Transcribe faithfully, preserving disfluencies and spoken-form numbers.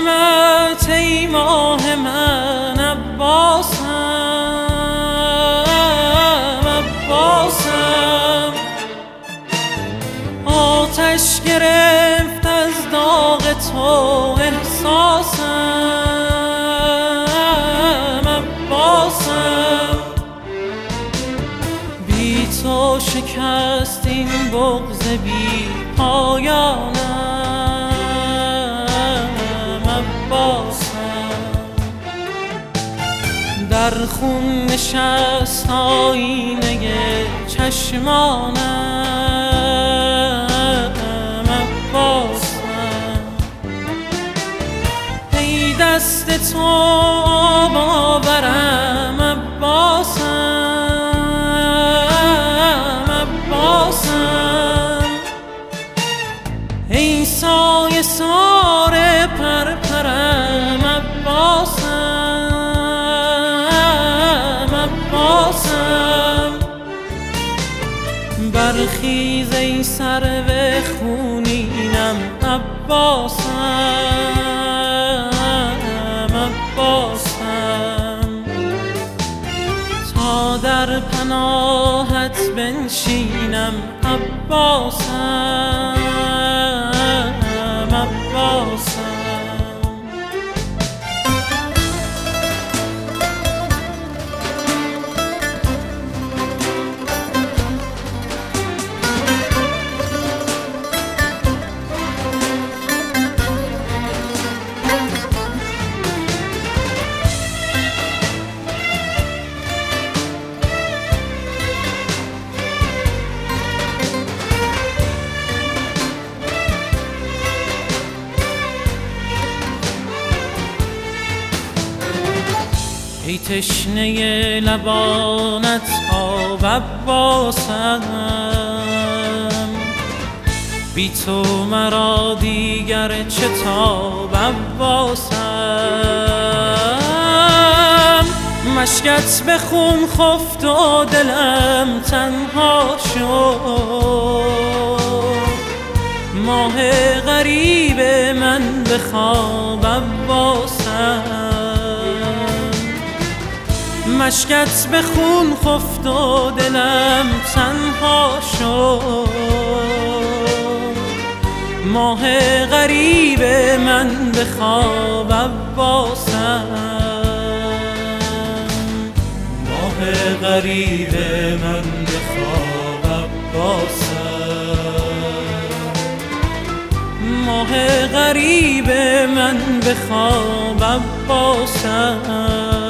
عشقمت ای ماه من عباسم، عباسم. آتش گرفت از داغ تو احساسم، عباسم. بی تو شکست این بغض بی پایانم، عباسم. در خون نشست آینه چشمانم، عباسم. ای دست تو آب آورم، عباسم، عباسم. ای سایه سار پرپرم، عباسم، عباسم. برخیز ای سرو خونینم، عباسم، عباسم. تا در پناهت بنشینم، عباسم، عباسم. ای تشنه لبانت آب، عباسم. بی تو مرا دیگر چه تاب، عباسم. مشکت به خون خفت و دلم تنها شد، ماه غریب من به خواب، عباسم. مشکت به خون خفت و دلم تنها شد، ماه غریب من به خواب، عباسم. ماه غریب من به خواب، عباسم. ماه غریب من به خواب، عباسم.